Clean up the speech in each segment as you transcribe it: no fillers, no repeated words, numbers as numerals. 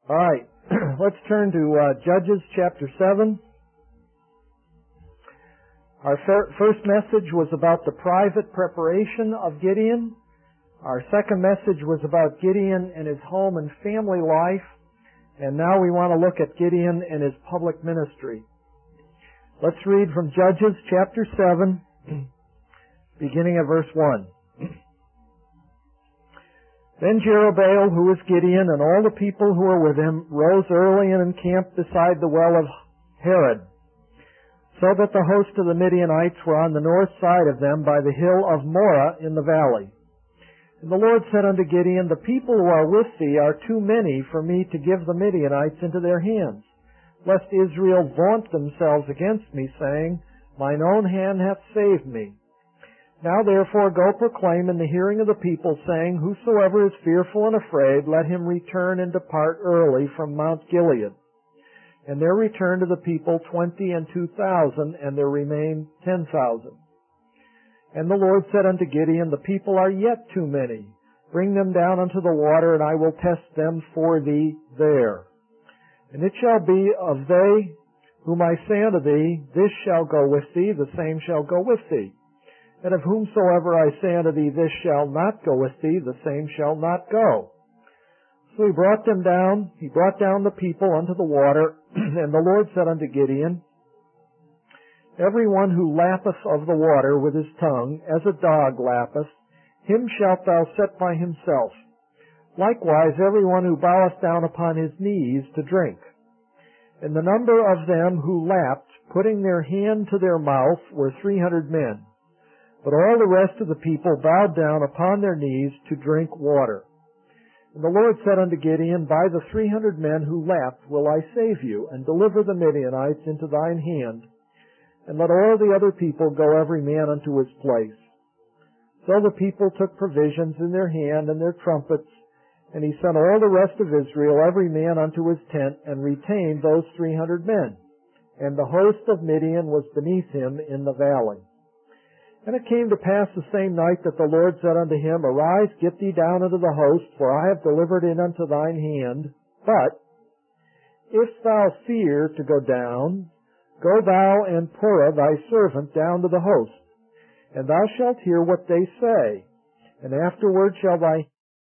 All right, let's turn to Judges chapter 7. Our first message was about the private preparation of Gideon. Our second message was about Gideon and his home and family life. And now we want to look at Gideon and his public ministry. Let's read from Judges chapter 7, beginning at verse 1. Then Jerubbaal, who was Gideon, and all the people who were with him, rose early and encamped beside the well of Harod, so that the host of the Midianites were on the north side of them by the hill of Moreh in the valley. And the Lord said unto Gideon, The people who are with thee are too many for me to give the Midianites into their hands, lest Israel vaunt themselves against me, saying, Mine own hand hath saved me. Now therefore go proclaim in the hearing of the people, saying, Whosoever is fearful and afraid, let him return and depart early from Mount Gilead. And there returned to the people 20 and 2,000, and there remained 10,000. And the Lord said unto Gideon, The people are yet too many. Bring them down unto the water, and I will test them for thee there. And it shall be of they whom I say unto thee, This shall go with thee, the same shall go with thee. And of whomsoever I say unto thee, This shall not go with thee, the same shall not go. So he brought down the people unto the water, and the Lord said unto Gideon, Every one who lappeth of the water with his tongue, as a dog lappeth, him shalt thou set by himself. Likewise every one who boweth down upon his knees to drink. And the number of them who lapped, putting their hand to their mouth, were 300 men. But all the rest of the people bowed down upon their knees to drink water. And the Lord said unto Gideon, By the 300 men who lapped will I save you, and deliver the Midianites into thine hand, and let all the other people go every man unto his place. So the people took provisions in their hand and their trumpets, and he sent all the rest of Israel every man unto his tent, and retained those 300 men. And the host of Midian was beneath him in the valley. And it came to pass the same night that the Lord said unto him, Arise, get thee down unto the host, for I have delivered it unto thine hand. But if thou fear to go down, go thou and Purah thy servant down to the host, and thou shalt hear what they say. And afterward shall thy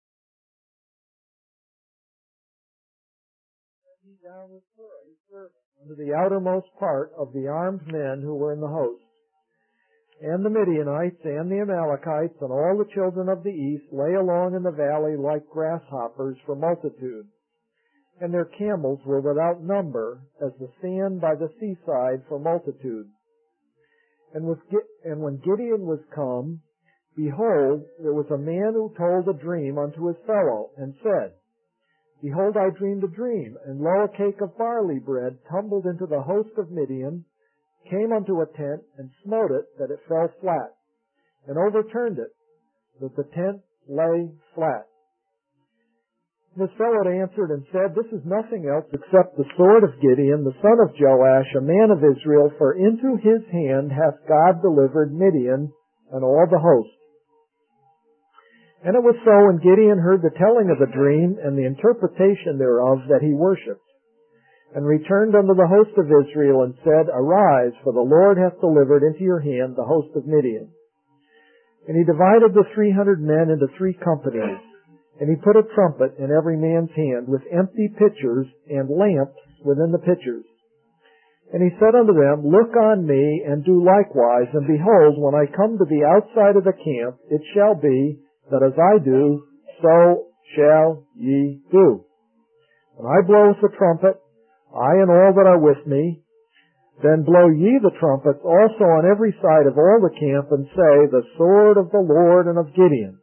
down with Purah his servant unto the outermost part of the armed men who were in the host. And the Midianites and the Amalekites and all the children of the east lay along in the valley like grasshoppers for multitude. And their camels were without number, as the sand by the seaside for multitude. And when Gideon was come, behold, there was a man who told a dream unto his fellow, and said, Behold, I dreamed a dream, and lo, a cake of barley bread tumbled into the host of Midian, came unto a tent, and smote it, that it fell flat, and overturned it, that the tent lay flat. And his fellow answered and said, This is nothing else except the sword of Gideon, the son of Joash, a man of Israel, for into his hand hath God delivered Midian and all the host. And it was so, when Gideon heard the telling of the dream and the interpretation thereof, that he worshipped, and returned unto the host of Israel, and said, Arise, for the Lord hath delivered into your hand the host of Midian. And he divided the 300 men into 3 companies, and he put a trumpet in every man's hand, with empty pitchers and lamps within the pitchers. And he said unto them, Look on me, and do likewise, and behold, when I come to the outside of the camp, it shall be that as I do, so shall ye do. When I blow with the trumpet, I and all that are with me, then blow ye the trumpets also on every side of all the camp, and say, The sword of the Lord and of Gideon.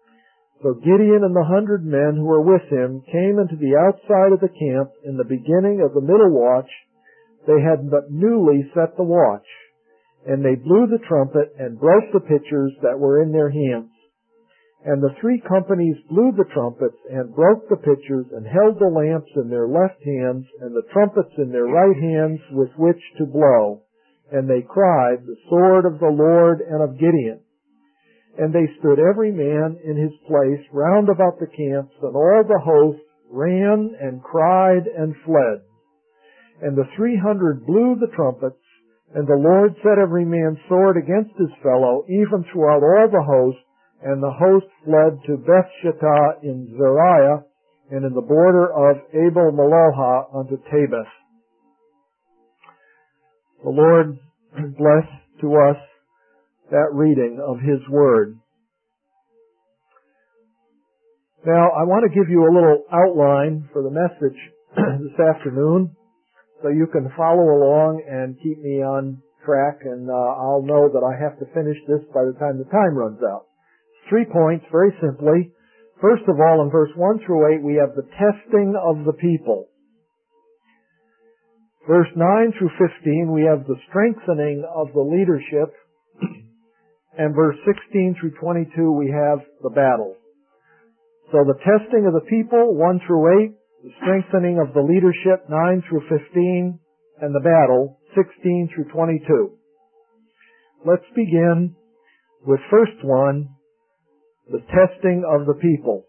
So Gideon and the 100 men who were with him came into the outside of the camp in the beginning of the middle watch. They had but newly set the watch, and they blew the trumpet and broke the pitchers that were in their hands. And the 3 companies blew the trumpets and broke the pitchers, and held the lamps in their left hands and the trumpets in their right hands with which to blow. And they cried, The sword of the Lord and of Gideon. And they stood every man in his place round about the camps, and all the host ran and cried and fled. And the 300 blew the trumpets, and the Lord set every man's sword against his fellow, even throughout all the host, and the host fled to Bethshittah in Zariah, and in the border of Abel Meloha unto Tabith. The Lord bless to us that reading of His Word. Now, I want to give you a little outline for the message this afternoon, so you can follow along and keep me on track, and I'll know that I have to finish this by the time the time runs out. 3 points, very simply. First of all, in verse 1 through 8, we have the testing of the people. Verse 9 through 15, we have the strengthening of the leadership. And verse 16 through 22, we have the battle. So the testing of the people, 1 through 8, the strengthening of the leadership, 9 through 15, and the battle, 16 through 22. Let's begin with first one, the testing of the people.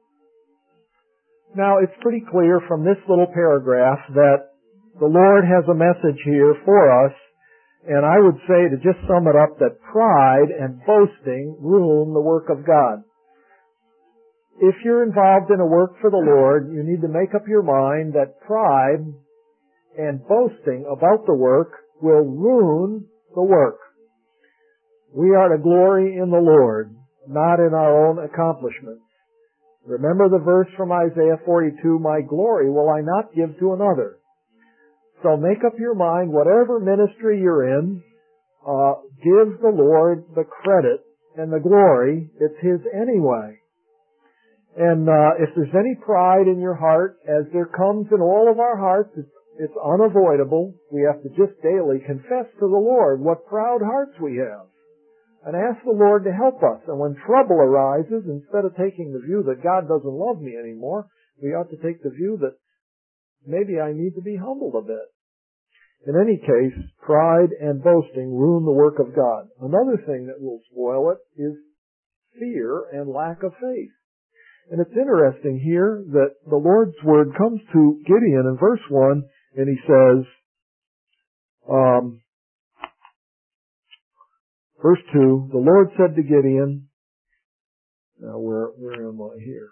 Now, it's pretty clear from this little paragraph that the Lord has a message here for us, and I would say, to just sum it up, that pride and boasting ruin the work of God. If you're involved in a work for the Lord, you need to make up your mind that pride and boasting about the work will ruin the work. We are to glory in the Lord, not in our own accomplishments. Remember the verse from Isaiah 42, "My glory will I not give to another." So make up your mind, whatever ministry you're in, give the Lord the credit and the glory. It's His anyway. And if there's any pride in your heart, as there comes in all of our hearts, it's unavoidable. We have to just daily confess to the Lord what proud hearts we have, and ask the Lord to help us. And when trouble arises, instead of taking the view that God doesn't love me anymore, we ought to take the view that maybe I need to be humbled a bit. In any case, pride and boasting ruin the work of God. Another thing that will spoil it is fear and lack of faith. And it's interesting here that the Lord's word comes to Gideon in verse 1, and he says, verse 2, the Lord said to Gideon, now where am I here?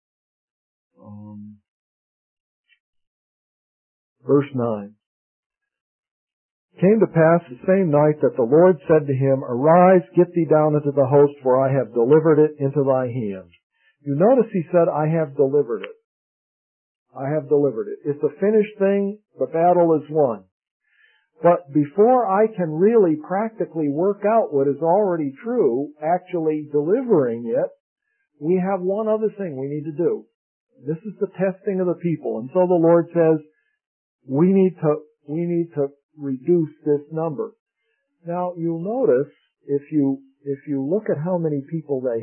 Verse 9. Came to pass the same night that the Lord said to him, Arise, get thee down into the host, for I have delivered it into thy hand. You notice he said, I have delivered it. I have delivered it. It's a finished thing. The battle is won. But before I can really practically work out what is already true, actually delivering it, we have one other thing we need to do. This is the testing of the people. And so the Lord says, we need to reduce this number. Now, you'll notice, if you look at how many people they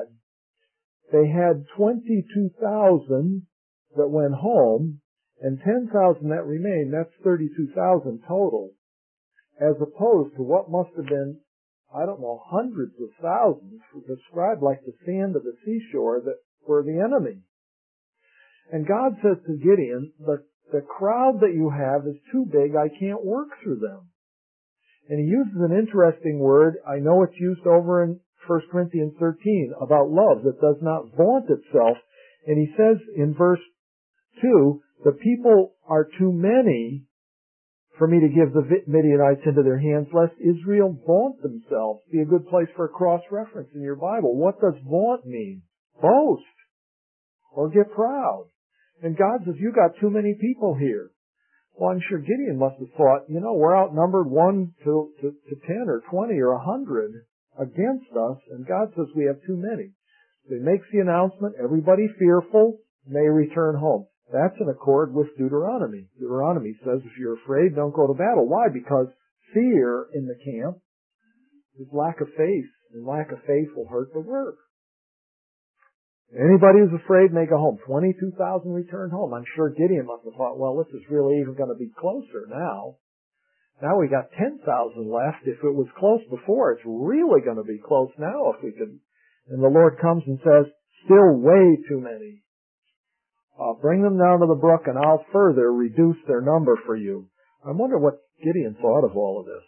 had 22,000 that went home, and 10,000 that remained. That's 32,000 total, as opposed to what must have been, I don't know, hundreds of thousands described like the sand of the seashore that were the enemy. And God says to Gideon, the crowd that you have is too big, I can't work through them. And he uses an interesting word, I know it's used over in 1 Corinthians 13, about love that does not vaunt itself. And he says in verse 2, the people are too many for me to give the Midianites into their hands, lest Israel vaunt themselves. Be a good place for a cross-reference in your Bible. What does vaunt mean? Boast. Or get proud. And God says, you got too many people here. Well, I'm sure Gideon must have thought, we're outnumbered 1 to 10 or 20 or 100 against us, and God says we have too many. So he makes the announcement, everybody fearful may return home. That's in accord with Deuteronomy. Deuteronomy says if you're afraid, don't go to battle. Why? Because fear in the camp is lack of faith, and lack of faith will hurt the work. Anybody who's afraid may go home. 22,000 returned home. I'm sure Gideon must have thought, well, this is really even going to be closer now. Now we got 10,000 left. If it was close before, it's really going to be close now if we could. And the Lord comes and says, still way too many. Bring them down to the brook, and I'll further reduce their number for you. I wonder what Gideon thought of all of this.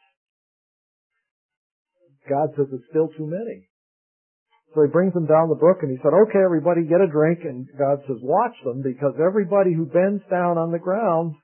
God says it's still too many. So he brings them down the brook, and he said, okay, everybody get a drink. And God says, watch them, because everybody who bends down on the ground,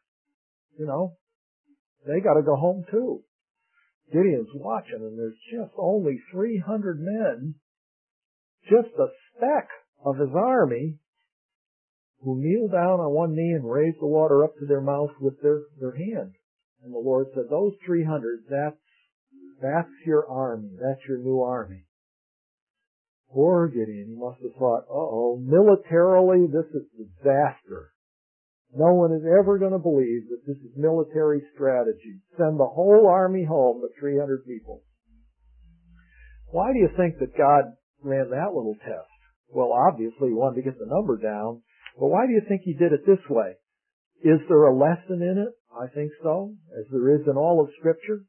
they got to go home too. Gideon's watching, and there's just only 300 men, just a speck of his army, who kneel down on one knee and raise the water up to their mouth with their hand. And the Lord said, those 300, that's your army. That's your new army. Poor Gideon, he must have thought, militarily this is disaster. No one is ever going to believe that this is military strategy. Send the whole army home, the 300 people. Why do you think that God ran that little test? Well, obviously he wanted to get the number down. But why do you think he did it this way? Is there a lesson in it? I think so, as there is in all of Scripture.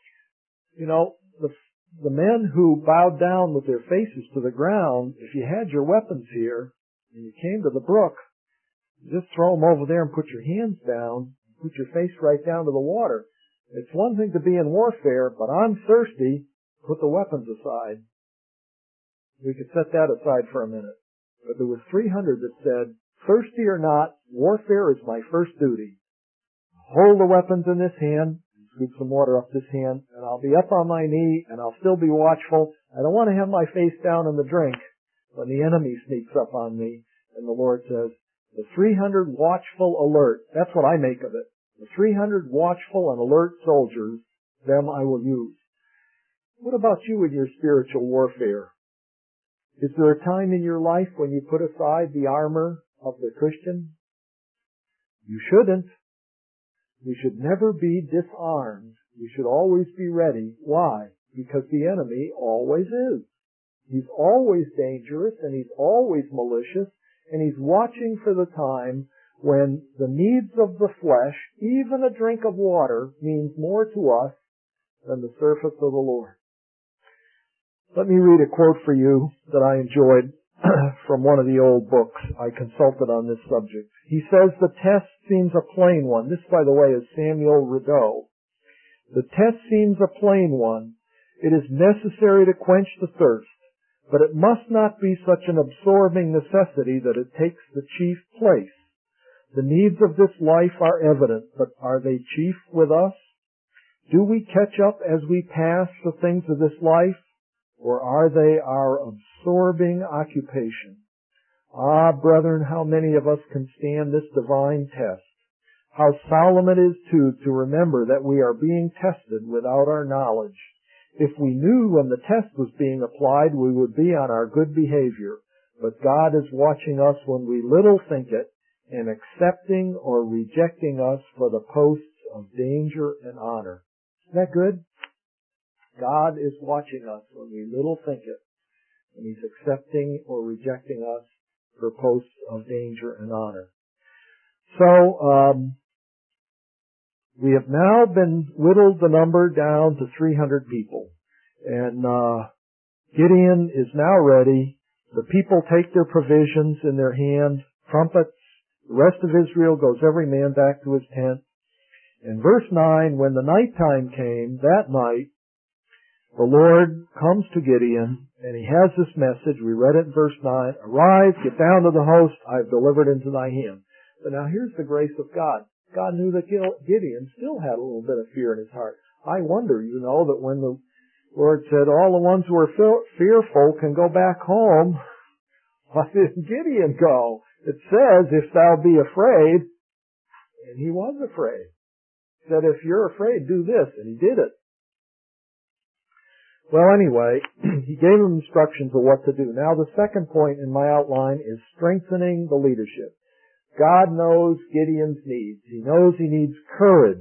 The men who bowed down with their faces to the ground, if you had your weapons here, and you came to the brook, just throw them over there and put your hands down, put your face right down to the water. It's one thing to be in warfare, but I'm thirsty, put the weapons aside. We could set that aside for a minute. But there was 300 that said, thirsty or not, warfare is my first duty. Hold the weapons in this hand, scoop some water up this hand, and I'll be up on my knee, and I'll still be watchful. I don't want to have my face down in the drink when the enemy sneaks up on me. And the Lord says, the 300 watchful alert, that's what I make of it. The 300 watchful and alert soldiers, them I will use. What about you in your spiritual warfare? Is there a time in your life when you put aside the armor of the Christian? You shouldn't. We should never be disarmed. We should always be ready. Why? Because the enemy always is. He's always dangerous, and he's always malicious, and he's watching for the time when the needs of the flesh, even a drink of water, means more to us than the surface of the Lord. Let me read a quote for you that I enjoyed from one of the old books I consulted on this subject. He says, the test seems a plain one. This, by the way, is Samuel Rideau. The test seems a plain one. It is necessary to quench the thirst, but it must not be such an absorbing necessity that it takes the chief place. The needs of this life are evident, but are they chief with us? Do we catch up as we pass the things of this life, or are they our absorbing occupation? Ah, brethren, how many of us can stand this divine test? How solemn it is, too, to remember that we are being tested without our knowledge. If we knew when the test was being applied, we would be on our good behavior. But God is watching us when we little think it, and accepting or rejecting us for the posts of danger and honor. Isn't that good? God is watching us when we little think it, and He's accepting or rejecting us for posts of danger and honor. So, we have now been whittled the number down to 300 people. And Gideon is now ready. The people take their provisions in their hand, trumpets. The rest of Israel goes every man back to his tent. In verse 9, when the nighttime came, that night, the Lord comes to Gideon, and he has this message. We read it in verse 9. Arise, get down to the host. I have delivered into thy hand. But now here's the grace of God. God knew that Gideon still had a little bit of fear in his heart. I wonder, that when the Lord said, all the ones who are fearful can go back home, why didn't Gideon go? It says, if thou be afraid, and he was afraid. He said, if you're afraid, do this, and he did it. Well, anyway, he gave them instructions of what to do. Now, the second point in my outline is strengthening the leadership. God knows Gideon's needs. He knows he needs courage.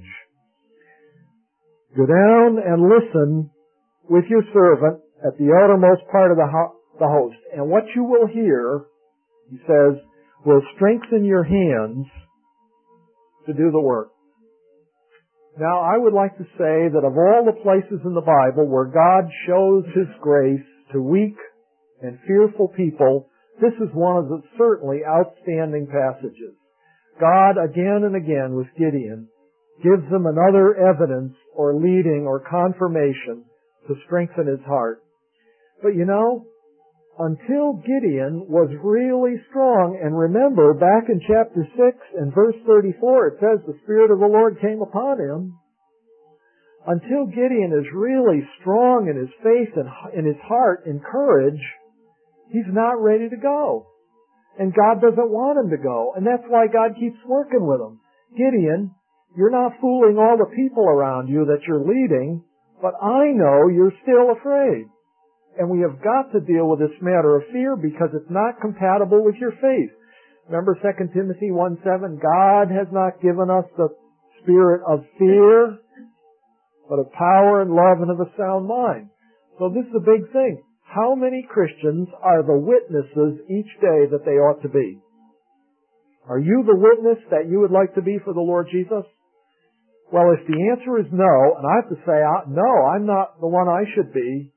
Go down and listen with your servant at the outermost part of the host. And what you will hear, he says, will strengthen your hands to do the work. Now, I would like to say that of all the places in the Bible where God shows His grace to weak and fearful people, This is one of the certainly outstanding passages. God, again and again with Gideon, gives him another evidence or leading or confirmation to strengthen his heart. But you know, until Gideon was really strong, and remember, back in chapter 6 and verse 34, it says the Spirit of the Lord came upon him. Until Gideon is really strong in his faith and in his heart and courage, he's not ready to go. And God doesn't want him to go. And that's why God keeps working with him. Gideon, you're not fooling all the people around you that you're leading, but I know you're still afraid. And we have got to deal with this matter of fear because it's not compatible with your faith. Remember 2 Timothy 1:7, God has not given us the spirit of fear, but of power and love and of a sound mind. So this is a big thing. How many Christians are the witnesses each day that they ought to be? Are you the witness that you would like to be for the Lord Jesus? Well, if the answer is no, and I have to say, no, I'm not the one I should be,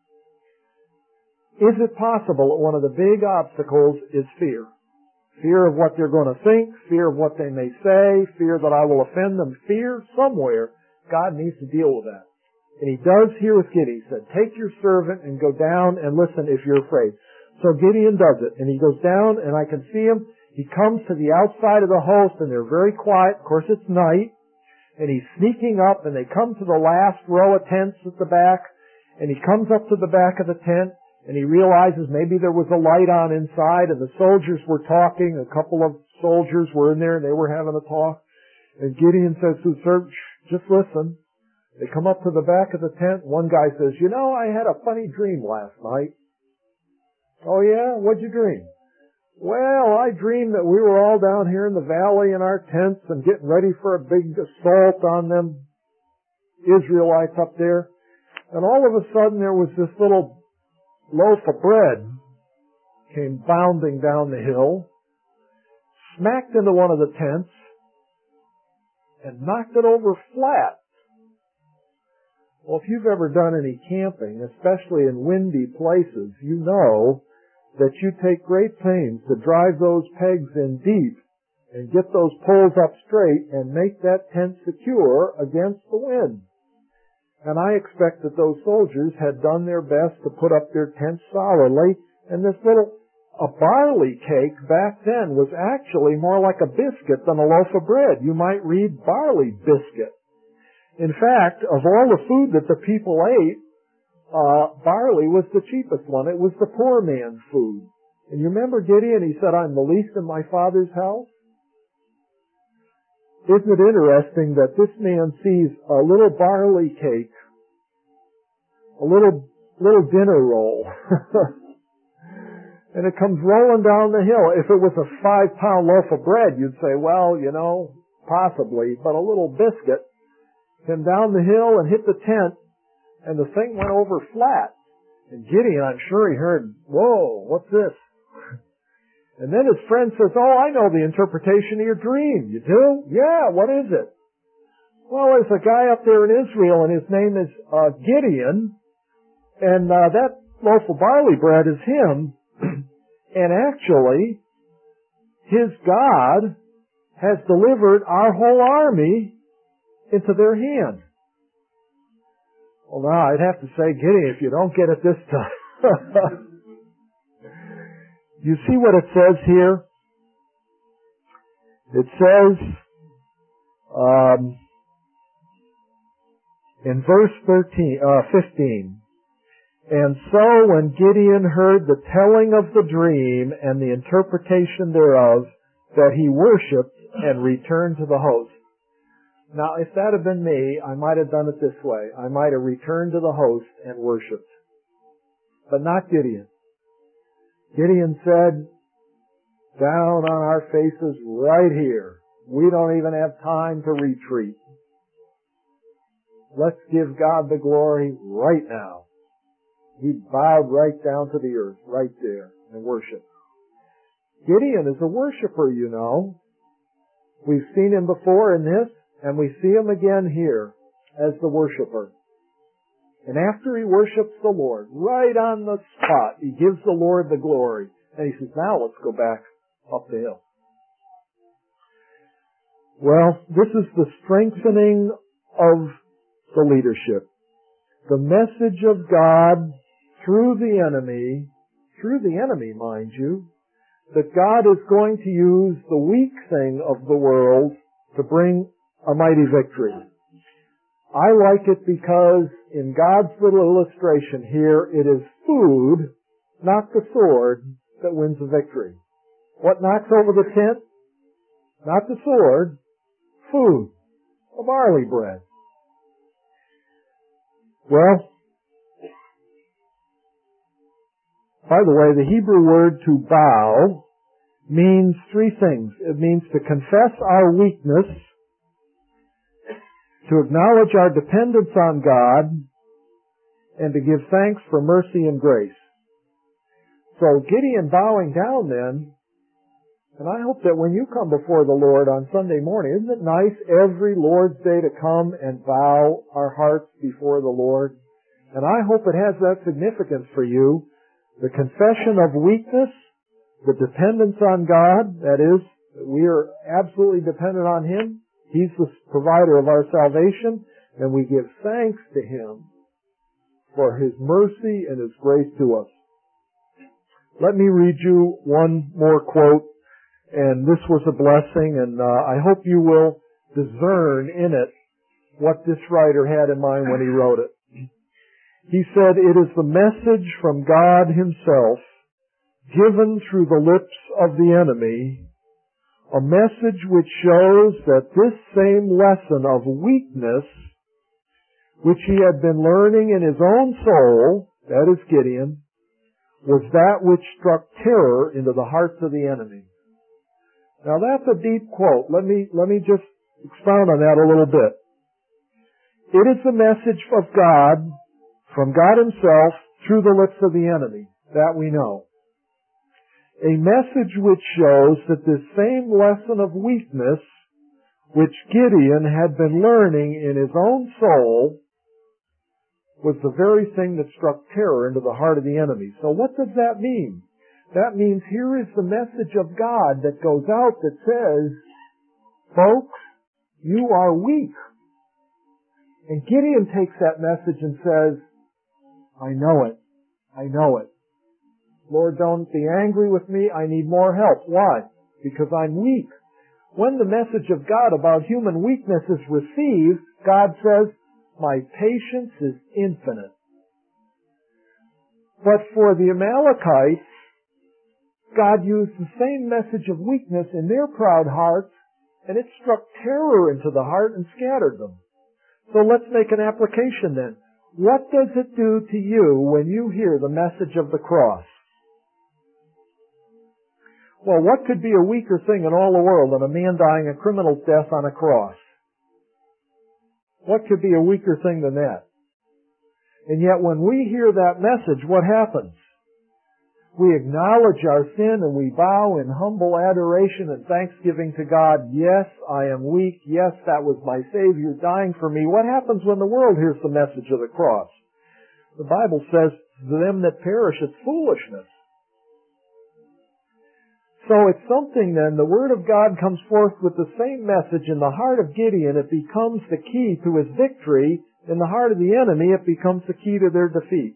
is it possible that one of the big obstacles is fear? Fear of what they're going to think, fear of what they may say, fear that I will offend them, fear somewhere. God needs to deal with that. And he does here with Gideon. He said, take your servant and go down and listen if you're afraid. So Gideon does it. And he goes down and I can see him. He comes to the outside of the host and they're very quiet. Of course it's night. And he's sneaking up and they come to the last row of tents at the back. And he comes up to the back of the tent and he realizes maybe there was a light on inside and the soldiers were talking. A couple of soldiers were in there and they were having a talk. And Gideon says to the servant, just listen. They come up to the back of the tent. One guy says, you know, I had a funny dream last night. Oh yeah? What'd you dream? Well, I dreamed that we were all down here in the valley in our tents and getting ready for a big assault on them Israelites up there. And all of a sudden there was this little loaf of bread came bounding down the hill, smacked into one of the tents, and knocked it over flat. Well, if you've ever done any camping, especially in windy places, you know that you take great pains to drive those pegs in deep and get those poles up straight and make that tent secure against the wind. And I expect that those soldiers had done their best to put up their tent solidly, and this a barley cake back then was actually more like a biscuit than a loaf of bread. You might read barley biscuit. In fact, of all the food that the people ate, barley was the cheapest one. It was the poor man's food. And you remember Gideon, he said, I'm the least in my father's house? Isn't it interesting that this man sees a little barley cake, a little dinner roll, and it comes rolling down the hill. If it was a 5-pound loaf of bread, you'd say, well, you know, possibly, but a little biscuit came down the hill and hit the tent, and the thing went over flat. And Gideon, I'm sure he heard, whoa, what's this? And then his friend says, oh, I know the interpretation of your dream. You do? Yeah, what is it? Well, there's a guy up there in Israel, and his name is Gideon, and that loaf of barley bread is him, and actually, his God has delivered our whole army into their hand. Well, now, I'd have to say, Gideon, if you don't get it this time. You see what it says here? It says, in verse 15, and so when Gideon heard the telling of the dream and the interpretation thereof, that he worshipped and returned to the host. Now, if that had been me, I might have done it this way. I might have returned to the host and worshipped. But not Gideon. Gideon said, down on our faces right here. We don't even have time to retreat. Let's give God the glory right now. He bowed right down to the earth, right there, and worshiped. Gideon is a worshiper, you know. We've seen him before in this, and we see him again here as the worshiper. And after he worships the Lord, right on the spot, he gives the Lord the glory. And he says, now let's go back up the hill. Well, this is the strengthening of the leadership. The message of God through the enemy, mind you, that God is going to use the weak thing of the world to bring a mighty victory. I like it because in God's little illustration here, it is food, not the sword, that wins the victory. What knocks over the tent? Not the sword, food, the barley bread. Well, by the way, the Hebrew word to bow means three things. It means to confess our weakness, to acknowledge our dependence on God, and to give thanks for mercy and grace. So Gideon bowing down then, and I hope that when you come before the Lord on Sunday morning, isn't it nice every Lord's Day to come and bow our hearts before the Lord? And I hope it has that significance for you. The confession of weakness, the dependence on God, that is, we are absolutely dependent on Him. He's the provider of our salvation, and we give thanks to Him for His mercy and His grace to us. Let me read you one more quote, and this was a blessing, and I hope you will discern in it what this writer had in mind when he wrote it. He said, "It is the message from God Himself, given through the lips of the enemy, a message which shows that this same lesson of weakness, which he had been learning in his own soul," that is Gideon, "was that which struck terror into the hearts of the enemy." Now that's a deep quote. Let me just expound on that a little bit. It is the message of God, from God Himself, through the lips of the enemy. That we know. A message which shows that this same lesson of weakness, which Gideon had been learning in his own soul, was the very thing that struck terror into the heart of the enemy. So what does that mean? That means here is the message of God that goes out that says, folks, you are weak. And Gideon takes that message and says, I know it. I know it. Lord, don't be angry with me. I need more help. Why? Because I'm weak. When the message of God about human weakness is received, God says, my patience is infinite. But for the Amalekites, God used the same message of weakness in their proud hearts, and it struck terror into the heart and scattered them. So let's make an application then. What does it do to you when you hear the message of the cross? Well, what could be a weaker thing in all the world than a man dying a criminal's death on a cross? What could be a weaker thing than that? And yet when we hear that message, what happens? We acknowledge our sin and we bow in humble adoration and thanksgiving to God. Yes, I am weak. Yes, that was my Savior dying for me. What happens when the world hears the message of the cross? The Bible says, to them that perish, it's foolishness. So it's something then, the Word of God comes forth with the same message in the heart of Gideon. It becomes the key to his victory. In the heart of the enemy, it becomes the key to their defeat.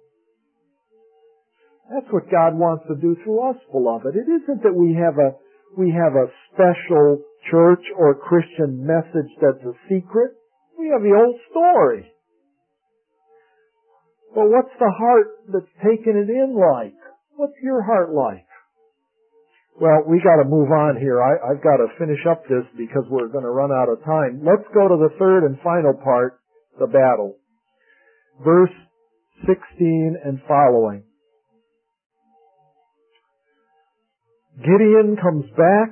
That's what God wants to do through us, beloved. It isn't that we have a special church or Christian message that's a secret. We have the old story. But what's the heart that's taken it in like? What's your heart like? Well, we got to move on here. I've got to finish up this because we're going to run out of time. Let's go to the third and final part, the battle. Verse 16 and following. Gideon comes back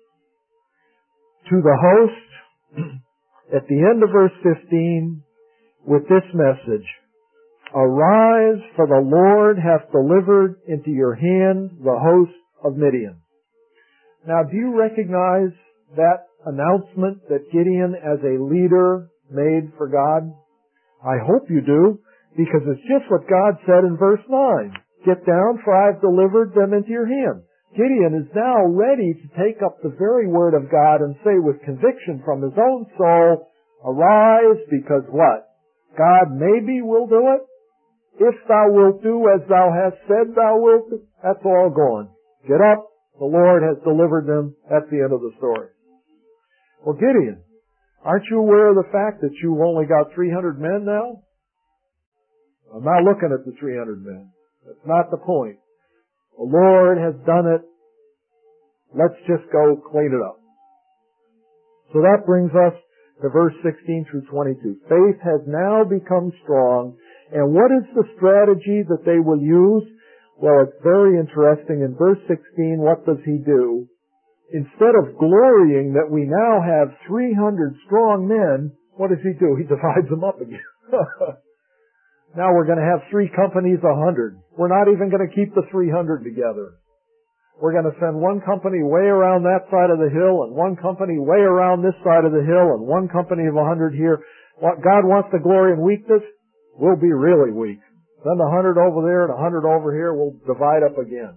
to the host at the end of verse 15 with this message. Arise, for the Lord hath delivered into your hand the host of Midian. Now, do you recognize that announcement that Gideon as a leader made for God? I hope you do, because it's just what God said in verse 9. Get down, for I have delivered them into your hand. Gideon is now ready to take up the very word of God and say with conviction from his own soul, arise, because what? God maybe will do it. If thou wilt do as thou hast said thou wilt do, that's all gone. Get up. The Lord has delivered them. That's the end of the story. Well, Gideon, aren't you aware of the fact that you've only got 300 men now? I'm not looking at the 300 men. That's not the point. The Lord has done it. Let's just go clean it up. So that brings us to verse 16 through 22. Faith has now become strong. And what is the strategy that they will use? Well, it's very interesting. In verse 16, what does he do? Instead of glorying that we now have 300 strong men, what does he do? He divides them up again. Now we're going to have 3 companies, 100. We're not even going to keep the 300 together. We're going to send one company way around that side of the hill and one company way around this side of the hill and one company of 100 here. What God wants the glory and weakness, we'll be really weak. Send 100 over there and 100 over here. We'll divide up again.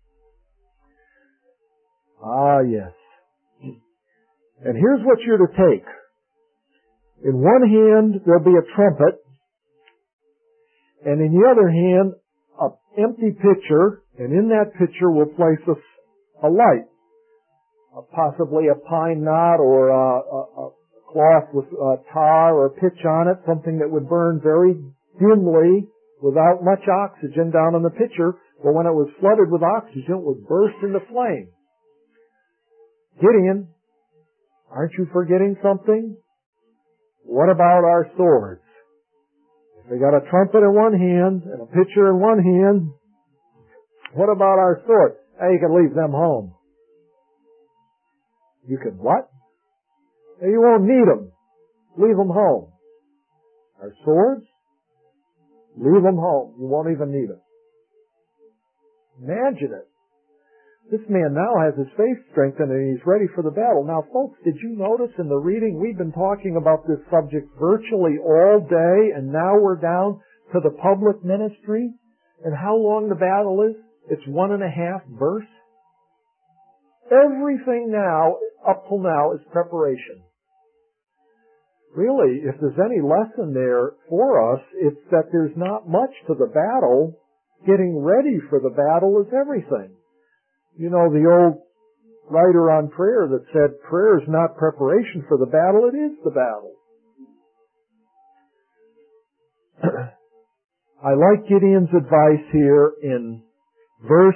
Ah, yes. And here's what you're to take. In one hand, there'll be a trumpet. And in the other hand, an empty pitcher. And in that pitcher, we'll place a light. Possibly a pine knot or a cloth with tar or pitch on it. Something that would burn very dimly without much oxygen down in the pitcher. But when it was flooded with oxygen, it would burst into flame. Gideon, aren't you forgetting something? What about our swords? If we got a trumpet in one hand and a pitcher in one hand, what about our swords? Hey, you can leave them home. You can what? Hey, you won't need them. Leave them home. Our swords? Leave them home. You won't even need them. Imagine it. This man now has his faith strengthened and he's ready for the battle. Now, folks, did you notice in the reading we've been talking about this subject virtually all day, and now we're down to the public ministry and how long the battle is? It's 1.5 verse. Everything now, up till now, is preparation. Really, if there's any lesson there for us, it's that there's not much to the battle. Getting ready for the battle is everything. You know, the old writer on prayer that said, prayer is not preparation for the battle, it is the battle. I like Gideon's advice here in verse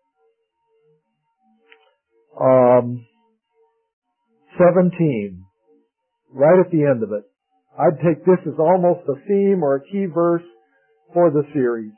17, right at the end of it. I'd take this as almost a theme or a key verse for the series.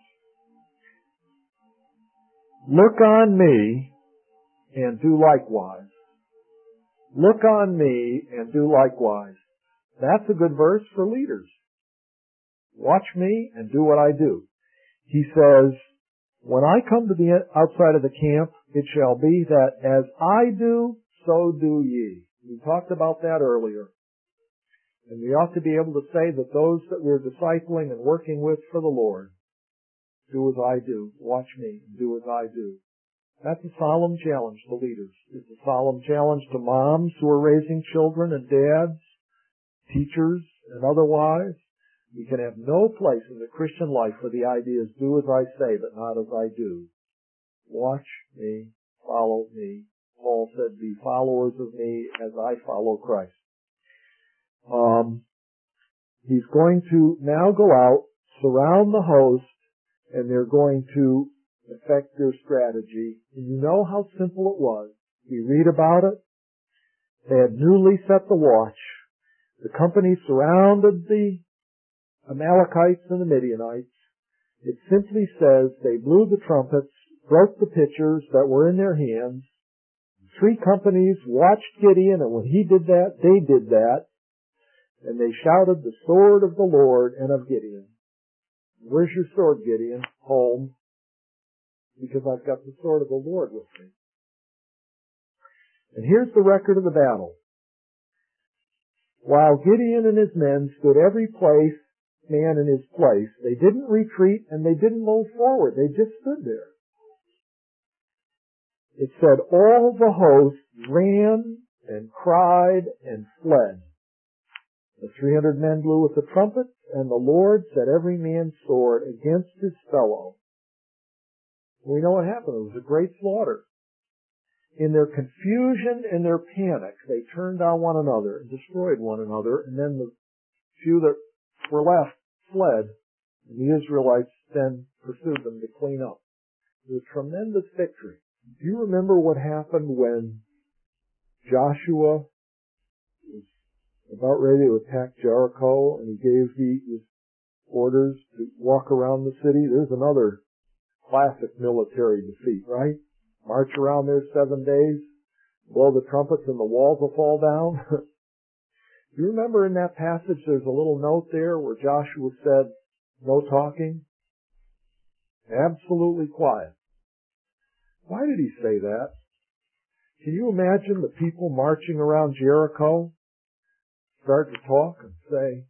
Look on me and do likewise. Look on me and do likewise. That's a good verse for leaders. Watch me and do what I do. He says, when I come to the outside of the camp, it shall be that as I do, so do ye. We talked about that earlier. And we ought to be able to say that those that we're discipling and working with for the Lord, do as I do. Watch me and do as I do. That's a solemn challenge to leaders. It's a solemn challenge to moms who are raising children and dads, teachers and otherwise. We can have no place in the Christian life where the idea is do as I say, but not as I do. Watch me, follow me. Paul said, be followers of me as I follow Christ. He's going to now go out, surround the host, and they're going to affect their strategy. And you know how simple it was. We read about it. They had newly set the watch. The company surrounded the Amalekites and the Midianites. It simply says they blew the trumpets, broke the pitchers that were in their hands. 3 companies watched Gideon, and when he did that, they did that. And they shouted the sword of the Lord and of Gideon. Where's your sword, Gideon? Home. Because I've got the sword of the Lord with me. And here's the record of the battle. While Gideon and his men stood every place man in his place. They didn't retreat and they didn't move forward. They just stood there. It said all the host ran and cried and fled. The 300 men blew with the trumpets, and the Lord set every man's sword against his fellow. We know what happened. It was a great slaughter. In their confusion and their panic, they turned on one another and destroyed one another, and then the few that were left fled, and the Israelites then pursued them to clean up. It was a tremendous victory. Do you remember what happened when Joshua was about ready to attack Jericho, and he gave his orders to walk around the city? There's another classic military defeat, right? March around there 7 days, blow the trumpets, and the walls will fall down. Do you remember in that passage there's a little note there where Joshua said, no talking? Absolutely quiet. Why did he say that? Can you imagine the people marching around Jericho start to talk and say,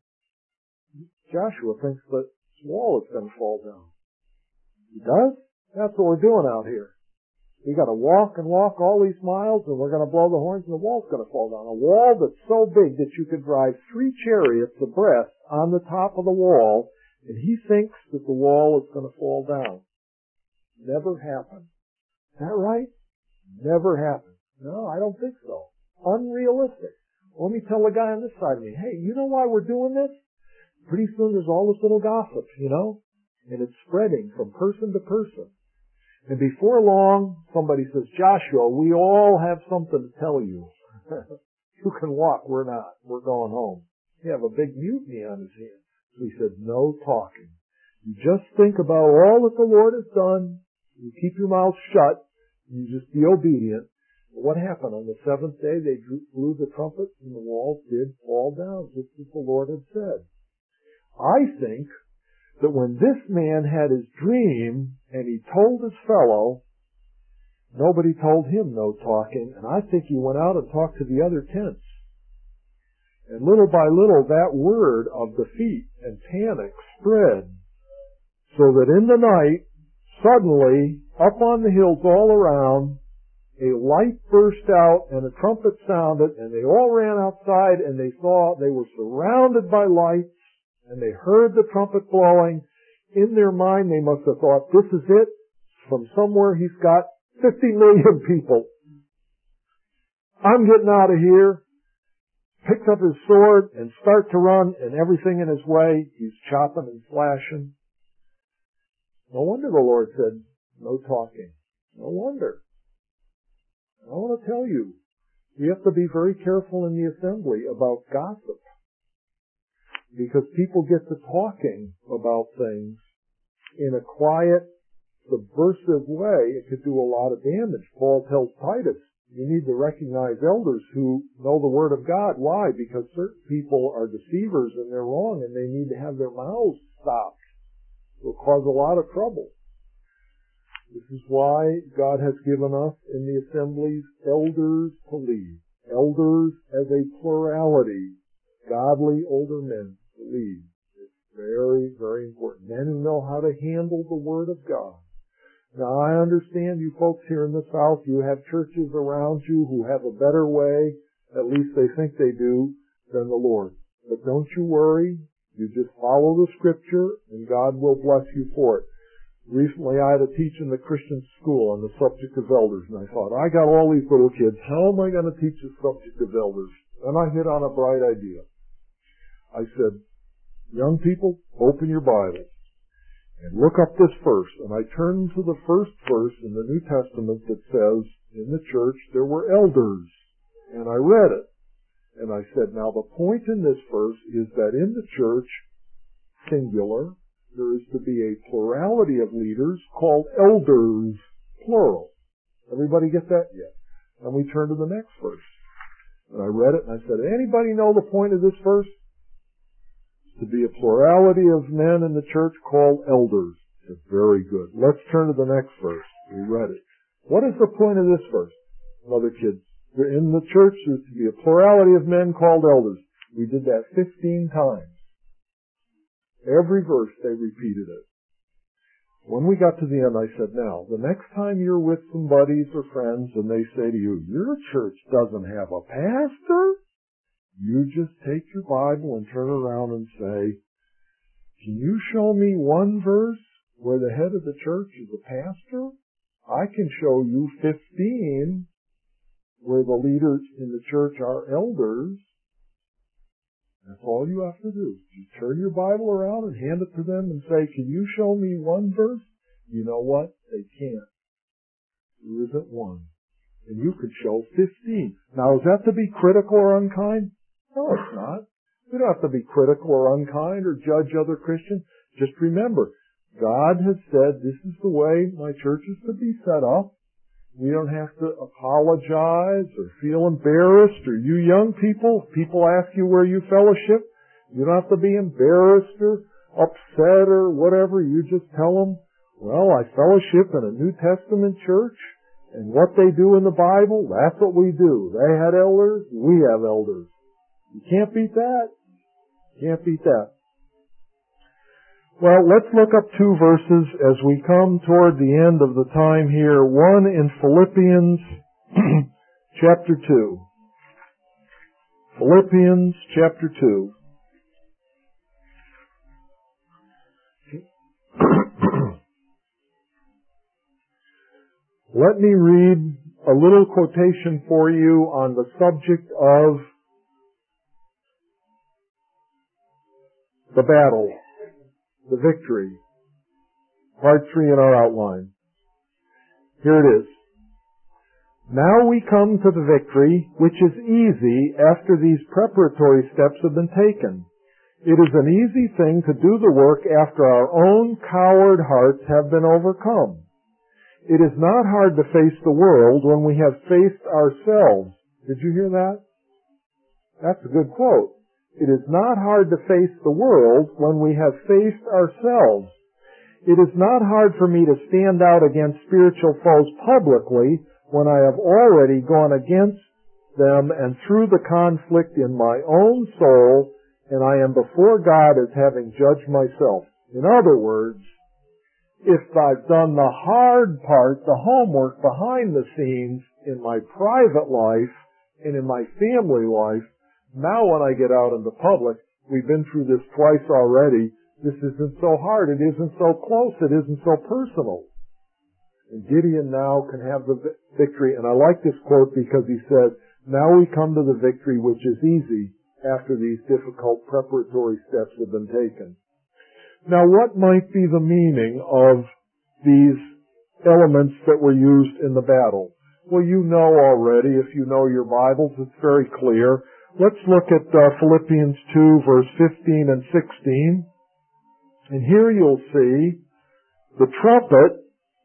Joshua thinks that this wall is going to fall down. He does? That's what we're doing out here. We got to walk and walk all these miles, and we're going to blow the horns, and the wall's going to fall down. A wall that's so big that you could drive 3 chariots abreast on the top of the wall, and he thinks that the wall is going to fall down. Never happened. Is that right? Never happened. No, I don't think so. Unrealistic. Let me tell the guy on this side of me, hey, you know why we're doing this? Pretty soon there's all this little gossip, and it's spreading from person to person. And before long, somebody says, Joshua, we all have something to tell you. You can walk, we're not. We're going home. He had a big mutiny on his hands. So he said, no talking. You just think about all that the Lord has done. You keep your mouth shut. You just be obedient. But what happened? On the 7th day, they blew the trumpet, and the walls did fall down, just as the Lord had said. I think that when this man had his dream and he told his fellow, nobody told him no talking, and I think he went out and talked to the other tents. And little by little that word of defeat and panic spread, so that in the night, suddenly, up on the hills all around, a light burst out and a trumpet sounded, and they all ran outside and they saw they were surrounded by lights, and they heard the trumpet blowing. In their mind, they must have thought, this is it. From somewhere he's got 50 million people. I'm getting out of here. Picked up his sword and start to run, and everything in his way, he's chopping and slashing. No wonder the Lord said, no talking. No wonder. I want to tell you, we have to be very careful in the assembly about gossip. Because people get to talking about things in a quiet, subversive way. It could do a lot of damage. Paul tells Titus, you need to recognize elders who know the Word of God. Why? Because certain people are deceivers and they're wrong, and they need to have their mouths stopped. It will cause a lot of trouble. This is why God has given us in the assemblies elders to lead. Elders as a plurality. Godly older men to lead. It's very, very important. Men who know how to handle the Word of God. Now, I understand you folks here in the South, you have churches around you who have a better way, at least they think they do, than the Lord. But don't you worry. You just follow the Scripture, and God will bless you for it. Recently, I had to teach in the Christian school on the subject of elders, and I thought, I got all these little kids. How am I going to teach the subject of elders? And I hit on a bright idea. I said, young people, open your Bibles and look up this verse. And I turned to the first verse in the New Testament that says, in the church there were elders. And I read it. And I said, now the point in this verse is that in the church, singular, there is to be a plurality of leaders called elders, plural. Everybody get that yet? And we turn to the next verse. And I read it and I said, anybody know the point of this verse? To be a plurality of men in the church called elders. I said, very good. Let's turn to the next verse. We read it. What is the point of this verse? Other kids. In the church, there's to be a plurality of men called elders. We did that 15 times. Every verse they repeated it. When we got to the end, I said, now, the next time you're with some buddies or friends and they say to you, your church doesn't have a pastor, you just take your Bible and turn around and say, can you show me one verse where the head of the church is a pastor? I can show you 15 where the leaders in the church are elders. That's all you have to do. You turn your Bible around and hand it to them and say, can you show me one verse? You know what? They can't. There isn't one. And you could show 15. Now, is that to be critical or unkind? No, it's not. We don't have to be critical or unkind or judge other Christians. Just remember, God has said this is the way my church is to be set up. We don't have to apologize or feel embarrassed. Or you young people ask you where you fellowship, you don't have to be embarrassed or upset or whatever. You just tell them, well, I fellowship in a New Testament church, and what they do in the Bible, that's what we do. They had elders, we have elders. You can't beat that. Can't beat that. Well, let's look up two verses as we come toward the end of the time here. One in Philippians chapter 2. Philippians chapter 2. Let me read a little quotation for you on the subject of the battle. The victory. Part 3 in our outline. Here it is. Now we come to the victory, which is easy after these preparatory steps have been taken. It is an easy thing to do the work after our own coward hearts have been overcome. It is not hard to face the world when we have faced ourselves. Did you hear that? That's a good quote. It is not hard to face the world when we have faced ourselves. It is not hard for me to stand out against spiritual foes publicly when I have already gone against them and through the conflict in my own soul, and I am before God as having judged myself. In other words, if I've done the hard part, the homework behind the scenes in my private life and in my family life, now when I get out in the public, we've been through this twice already, this isn't so hard, it isn't so close, it isn't so personal. And Gideon now can have the victory, and I like this quote because he said, now we come to the victory which is easy after these difficult preparatory steps have been taken. Now what might be the meaning of these elements that were used in the battle? Well, you know already, if you know your Bibles, it's very clear. Let's look at Philippians 2, verse 15 and 16. And here you'll see the trumpet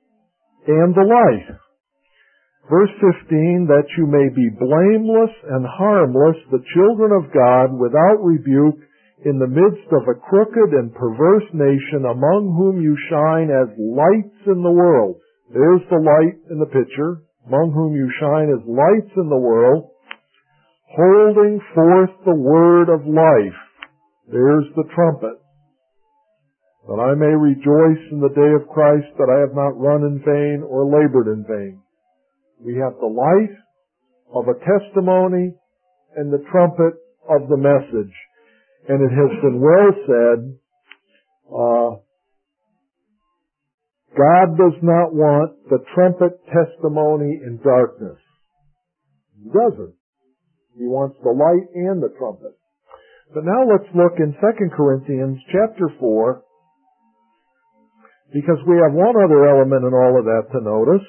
and the light. Verse 15, that you may be blameless and harmless, the children of God, without rebuke, in the midst of a crooked and perverse nation, among whom you shine as lights in the world. There's the light in the picture. Among whom you shine as lights in the world, holding forth the word of life. There's the trumpet. That I may rejoice in the day of Christ, that I have not run in vain or labored in vain. We have the light of a testimony and the trumpet of the message. And it has been well said, God does not want the trumpet testimony in darkness. He doesn't. He wants the light and the trumpet. But now let's look in 2 Corinthians chapter 4, because we have one other element in all of that to notice.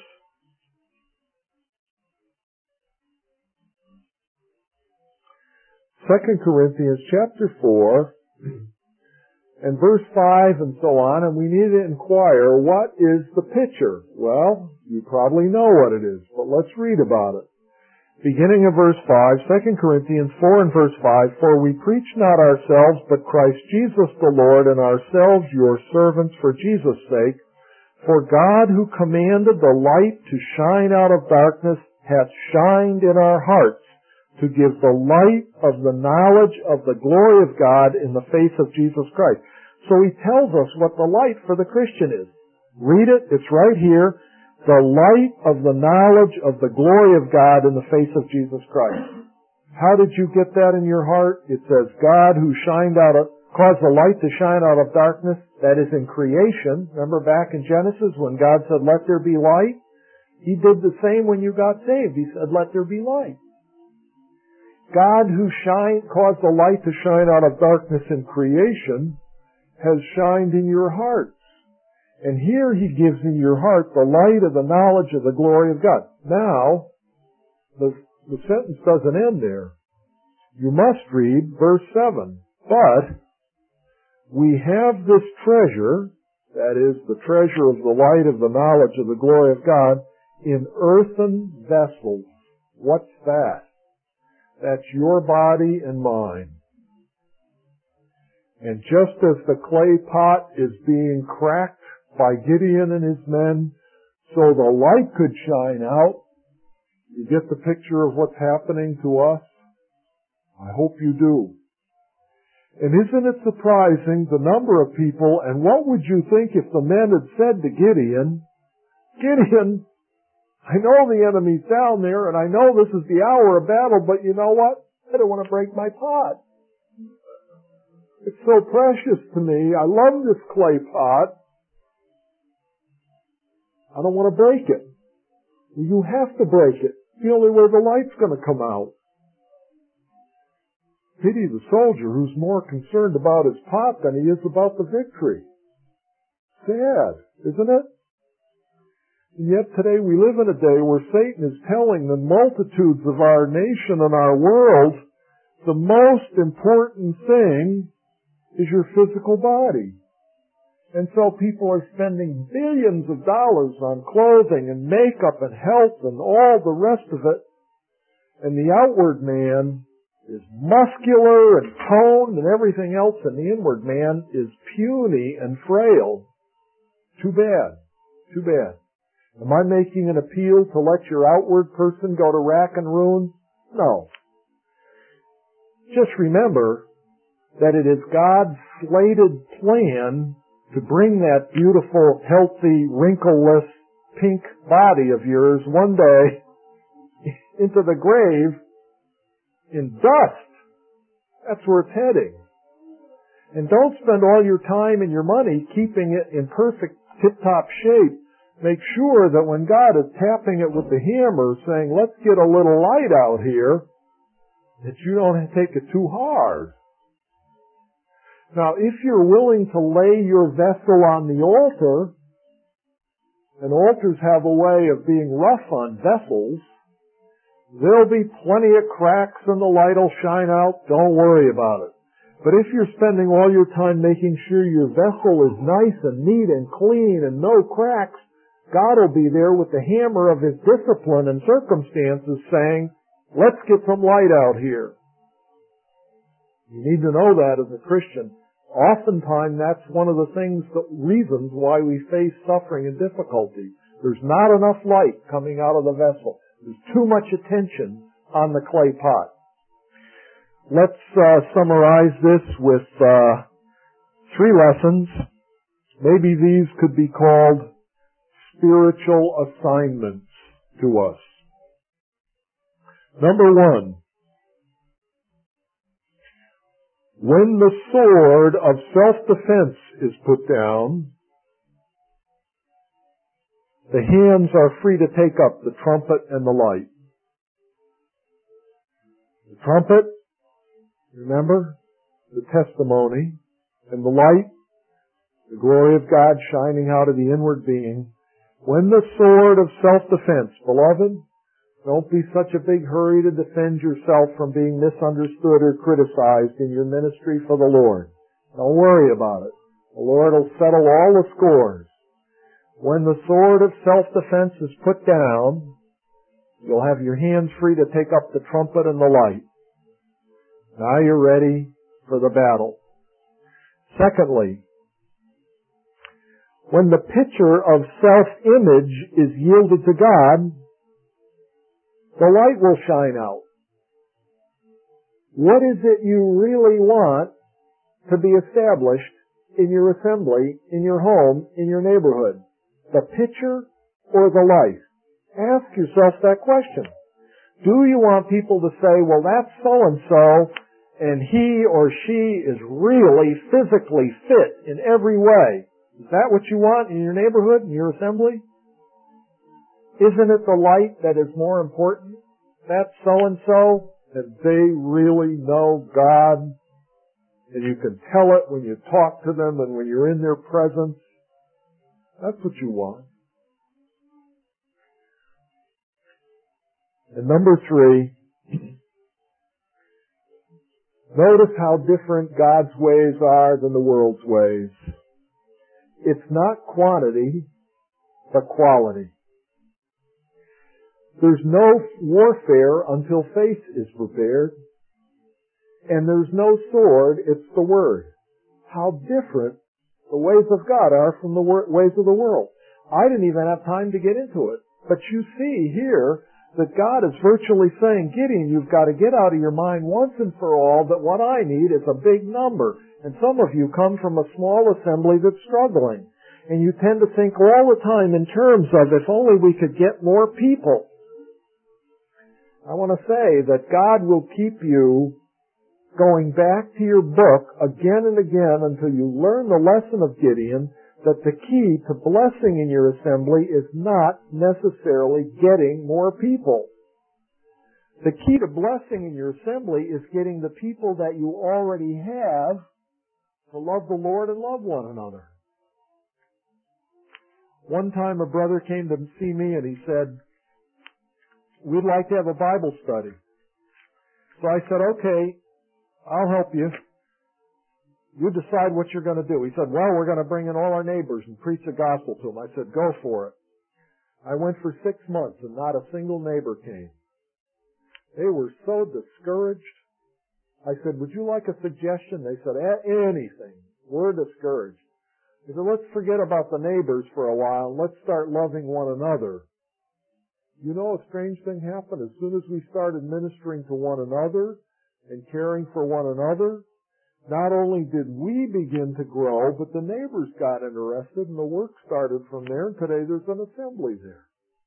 2 Corinthians chapter 4 and verse 5 and so on, and we need to inquire, what is the picture? Well, you probably know what it is, but let's read about it. Beginning of verse 5, 2 Corinthians 4 and verse 5, For we preach not ourselves, but Christ Jesus the Lord, and ourselves your servants for Jesus' sake. For God, who commanded the light to shine out of darkness, hath shined in our hearts, to give the light of the knowledge of the glory of God in the face of Jesus Christ. So he tells us what the light for the Christian is. Read it, it's right here. The light of the knowledge of the glory of God in the face of Jesus Christ. How did you get that in your heart? It says, God who caused the light to shine out of darkness, that is in creation. Remember back in Genesis when God said, let there be light? He did the same when you got saved. He said, let there be light. God who caused the light to shine out of darkness in creation has shined in your hearts. And here he gives in your heart the light of the knowledge of the glory of God. Now, the sentence doesn't end there. You must read verse 7. But we have this treasure, that is, the treasure of the light of the knowledge of the glory of God, in earthen vessels. What's that? That's your body and mine. And just as the clay pot is being cracked by Gideon and his men, so the light could shine out. You get the picture of what's happening to us? I hope you do. And isn't it surprising the number of people, and what would you think if the men had said to Gideon, Gideon, I know the enemy's down there, and I know this is the hour of battle, but you know what? I don't want to break my pot. It's so precious to me. I love this clay pot. I don't want to break it. You have to break it. It's the only way the light's going to come out. Pity the soldier who's more concerned about his pot than he is about the victory. Sad, isn't it? And yet today we live in a day where Satan is telling the multitudes of our nation and our world the most important thing is your physical body. And so people are spending billions of dollars on clothing and makeup and health and all the rest of it. And the outward man is muscular and toned and everything else, and the inward man is puny and frail. Too bad. Too bad. Am I making an appeal to let your outward person go to rack and ruin? No. Just remember that it is God's slated plan to bring that beautiful, healthy, wrinkleless, pink body of yours one day into the grave in dust. That's where it's heading. And don't spend all your time and your money keeping it in perfect, tip-top shape. Make sure that when God is tapping it with the hammer, saying, let's get a little light out here, that you don't take it too hard. Now, if you're willing to lay your vessel on the altar, and altars have a way of being rough on vessels, there'll be plenty of cracks and the light will shine out. Don't worry about it. But if you're spending all your time making sure your vessel is nice and neat and clean and no cracks, God will be there with the hammer of His discipline and circumstances saying, let's get some light out here. You need to know that as a Christian. Oftentimes that's one of the reasons why we face suffering and difficulty. There's not enough light coming out of the vessel. There's too much attention on the clay pot. Let's summarize this with 3 lessons. Maybe these could be called spiritual assignments to us. Number 1. When the sword of self-defense is put down, the hands are free to take up the trumpet and the light. The trumpet, remember, the testimony, and the light, the glory of God shining out of the inward being. When the sword of self-defense, beloved, don't be such a big hurry to defend yourself from being misunderstood or criticized in your ministry for the Lord. Don't worry about it. The Lord will settle all the scores. When the sword of self-defense is put down, you'll have your hands free to take up the trumpet and the light. Now you're ready for the battle. Secondly, when the picture of self-image is yielded to God, the light will shine out. What is it you really want to be established in your assembly, in your home, in your neighborhood? The picture or the life? Ask yourself that question. Do you want people to say, well, that's so-and-so, and he or she is really physically fit in every way? Is that what you want in your neighborhood, in your assembly? Isn't it the light that is more important? That so-and-so, that they really know God, and you can tell it when you talk to them and when you're in their presence. That's what you want. And number 3, notice how different God's ways are than the world's ways. It's not quantity, but quality. There's no warfare until faith is prepared. And there's no sword, it's the Word. How different the ways of God are from the ways of the world. I didn't even have time to get into it. But you see here that God is virtually saying, Gideon, you've got to get out of your mind once and for all that what I need is a big number. And some of you come from a small assembly that's struggling. And you tend to think all the time in terms of, if only we could get more people. I want to say that God will keep you going back to your book again and again until you learn the lesson of Gideon, that the key to blessing in your assembly is not necessarily getting more people. The key to blessing in your assembly is getting the people that you already have to love the Lord and love one another. One time a brother came to see me and he said, we'd like to have a Bible study. So I said, okay, I'll help you. You decide what you're going to do. He said, well, we're going to bring in all our neighbors and preach the gospel to them. I said, go for it. I went for 6 months and not a single neighbor came. They were so discouraged. I said, would you like a suggestion? They said, anything. We're discouraged. He said, let's forget about the neighbors for a while and let's start loving one another. You know, a strange thing happened. As soon as we started ministering to one another and caring for one another, not only did we begin to grow, but the neighbors got interested and the work started from there, and today there's an assembly there.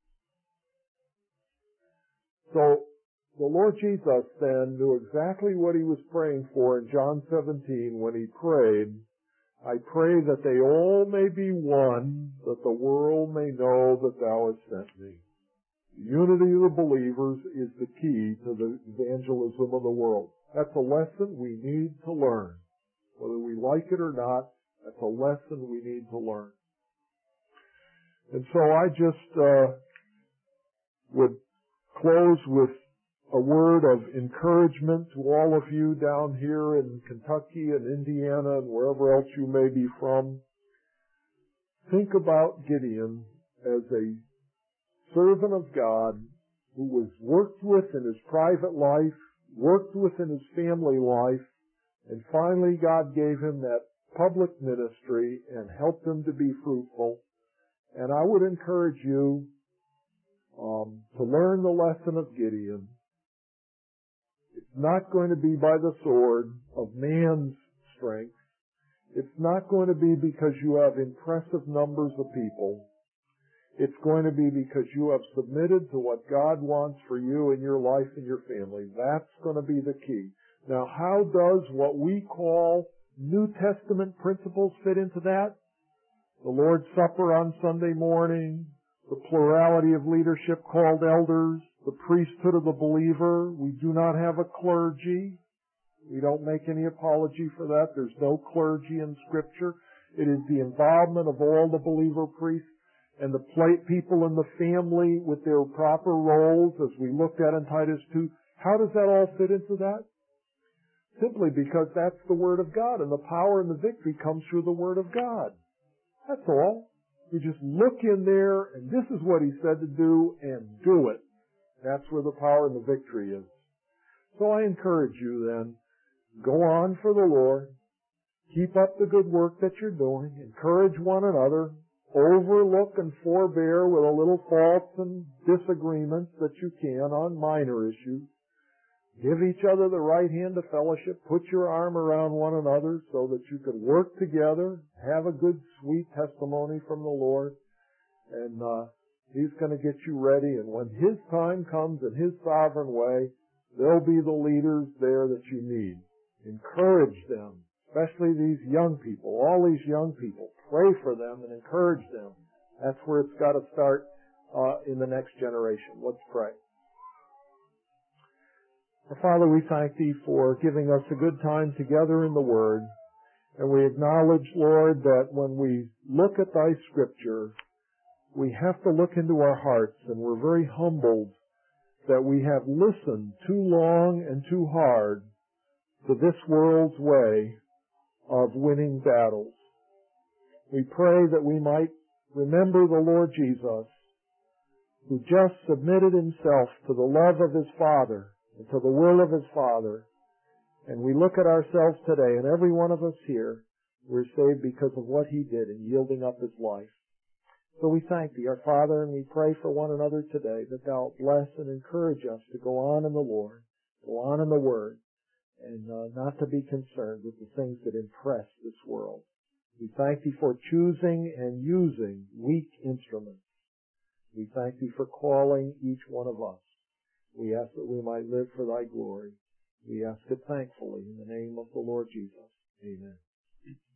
So, the Lord Jesus then knew exactly what he was praying for in John 17 when he prayed, I pray that they all may be one, that the world may know that thou hast sent me. The unity of the believers is the key to the evangelism of the world. That's a lesson we need to learn. Whether we like it or not, that's a lesson we need to learn. And so I just would close with a word of encouragement to all of you down here in Kentucky and Indiana and wherever else you may be from. Think about Gideon as a servant of God who was worked with in his private life, worked with in his family life, and finally God gave him that public ministry and helped him to be fruitful. And I would encourage you to learn the lesson of Gideon. It's not going to be by the sword of man's strength. It's not going to be because you have impressive numbers of people. It's going to be because you have submitted to what God wants for you in your life and your family. That's going to be the key. Now, how does what we call New Testament principles fit into that? The Lord's Supper on Sunday morning, the plurality of leadership called elders, the priesthood of the believer. We do not have a clergy. We don't make any apology for that. There's no clergy in Scripture. It is the involvement of all the believer priests and the people in the family with their proper roles, as we looked at in Titus 2. How does that all fit into that? Simply because that's the Word of God, and the power and the victory comes through the Word of God. That's all. You just look in there, and this is what He said to do, and do it. That's where the power and the victory is. So I encourage you then, go on for the Lord. Keep up the good work that you're doing. Encourage one another. Overlook and forbear with a little faults and disagreements that you can on minor issues. Give each other the right hand of fellowship. Put your arm around one another so that you could work together. Have a good, sweet testimony from the Lord. And He's going to get you ready. And when His time comes in His sovereign way, there'll be the leaders there that you need. Encourage them, especially these young people, all these young people. Pray for them and encourage them. That's where it's got to start in the next generation. Let's pray. Our Father, we thank Thee for giving us a good time together in the Word. And we acknowledge, Lord, that when we look at Thy Scripture, we have to look into our hearts, and we're very humbled that we have listened too long and too hard to this world's way of winning battles. We pray that we might remember the Lord Jesus, who just submitted Himself to the love of His Father and to the will of His Father. And we look at ourselves today, and every one of us here, we're saved because of what He did in yielding up His life. So we thank Thee, our Father, and we pray for one another today that Thou bless and encourage us to go on in the Lord, go on in the Word, and not to be concerned with the things that impress this world. We thank Thee for choosing and using weak instruments. We thank Thee for calling each one of us. We ask that we might live for Thy glory. We ask it thankfully in the name of the Lord Jesus. Amen.